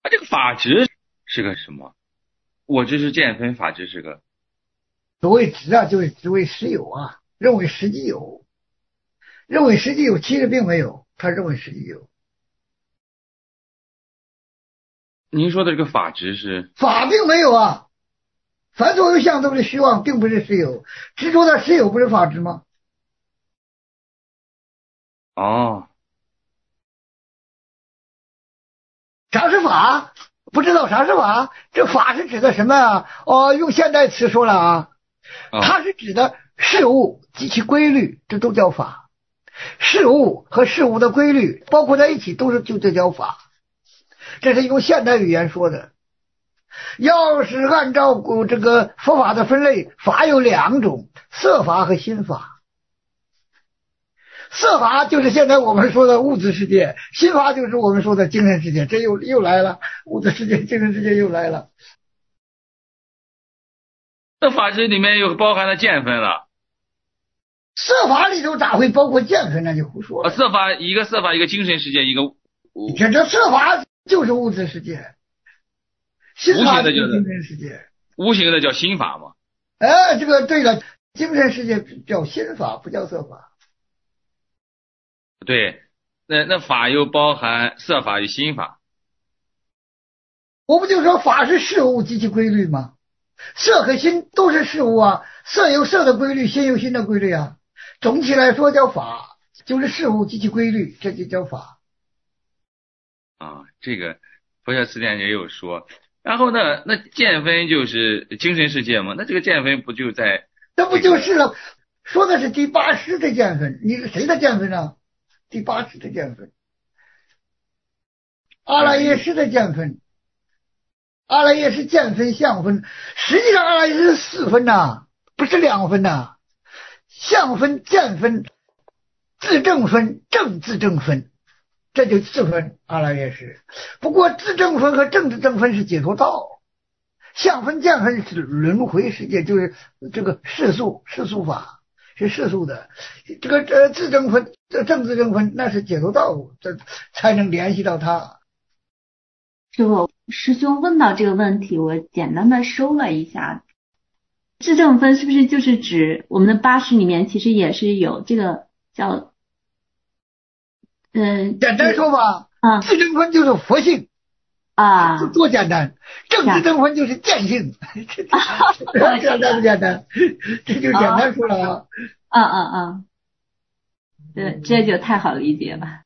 它这个法执是个什么？我知是见分，法执是个。 所谓执啊，就是执为实有啊，认为实际有，认为实际有，其实并没有，他认为实际有。 您说的这个法执是？ 法并没有啊，凡所有相都是虚妄，并不是实有。执着的实有不是法执吗？ 哦， 啥是法？不知道啥是法？这法是指的什么啊？用现代词说了啊，它是指的事物及其规律，这都叫法。事物和事物的规律包括在一起，就这叫法。这是用现代语言说的。要是按照这个佛法的分类，法有两种，色法和心法。色法就是现在我们说的物质世界，心法就是我们说的精神世界。这又来了，物质世界、精神世界又来了。 这法执里面又包含了见分了。 色法里头咋会包括见分？那就胡说了。 色法一个精神世界，一个你看这色法就是物质世界，心法就是精神世界， 无形的叫心法嘛。 这个对了，精神世界叫心法，不叫色法。 对，那法又包含色法与心法。 我不就说法是事物及其规律吗？色和心都是事物啊，色有色的规律，心有心的规律啊。总体来说叫法，就是事物及其规律，这就叫法。 这个佛教词典也有说。然后呢，那见分就是精神世界嘛？那这个见分不就在？ 这不就是了？说的是第八识的见分，你是谁的见分啊？第八识的见分，阿赖耶识的见分。阿赖耶识见分相分，实际上阿赖耶识是4分呐，不是2分呐。相分、见分、自证分、正自证分，这就4分阿赖耶识。不过自证分和正自证分是解脱道，相分、见分是轮回世界，就是这个世俗法是世俗的。这个自证分、正自证分那是解脱道，这才能联系到它。 师兄问到这个问题，我简单的收了一下。自证分是不是就是指我们的八识里面其实也是有这个叫简单说吧，自证分就是佛性啊，多简单。正自证分就是见性，简单不简单？这就简单说了啊。 对，这就太好理解了。